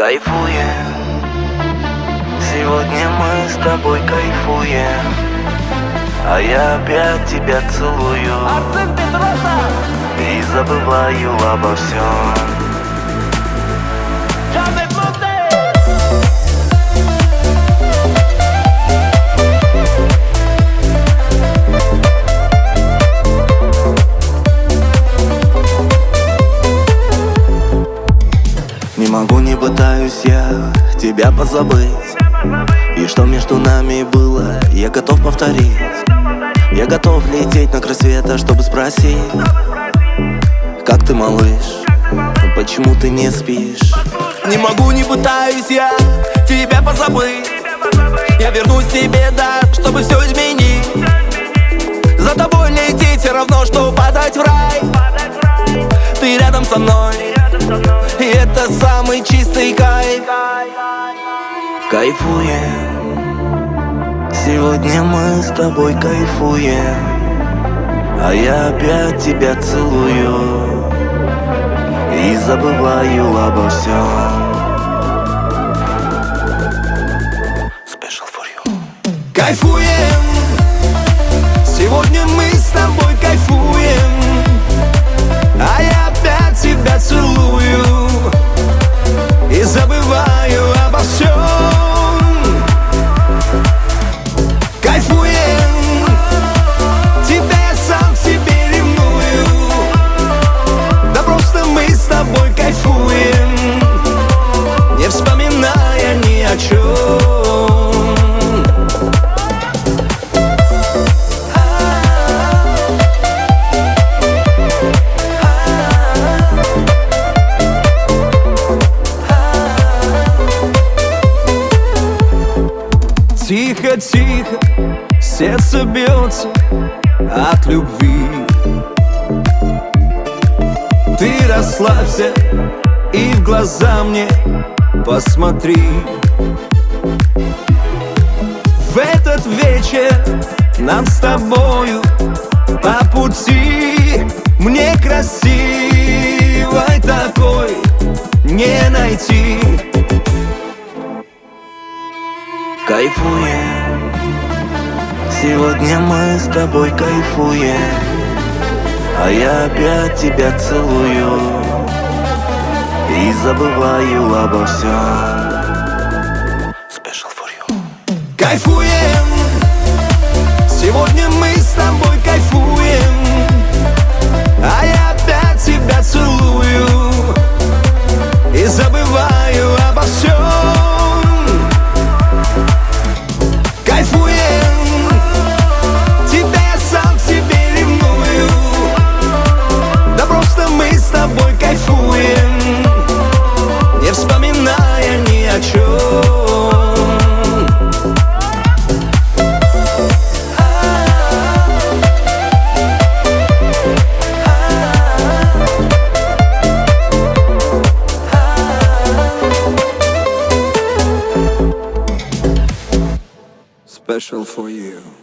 Кайфуем, сегодня мы с тобой кайфуем, а я опять тебя целую и забываю обо всем. Не могу, не пытаюсь я тебя позабыть. И что между нами было, я готов повторить. Я готов лететь на край света, чтобы спросить: как ты, малыш, почему ты не спишь? Не могу, не пытаюсь я тебя позабыть. Я вернусь тебе, да, чтобы все изменить. За тобой лететь все равно, что падать в рай. Ты рядом со мной, и это самый чистый кайф. Кайфуем, сегодня мы с тобой кайфуем, а я опять тебя целую и забываю обо всем. Special for you. Кайфуем, сегодня мы с тобой кайфуем, а я опять тебя целую и забываю обо всем. Кайфуем, тебя я сам к себе ревную. Да просто мы с тобой кайфуем, не вспоминая ни о чем. Тихо, тихо, сердце бьется от любви. Ты расслабься и в глаза мне посмотри. В этот вечер нам с тобою по пути. Мне красивой такой не найти. Кайфуем, сегодня мы с тобой кайфуем, а я опять тебя целую и забываю обо всем. Special for you. Кайфуем, сегодня мы с тобой кайфуем, а я опять тебя целую и забываю обо всем. Кайфуем, тебя я сам к себе ревную. Да просто мы с тобой кайфуем, не вспоминая ни о чем. Special for you.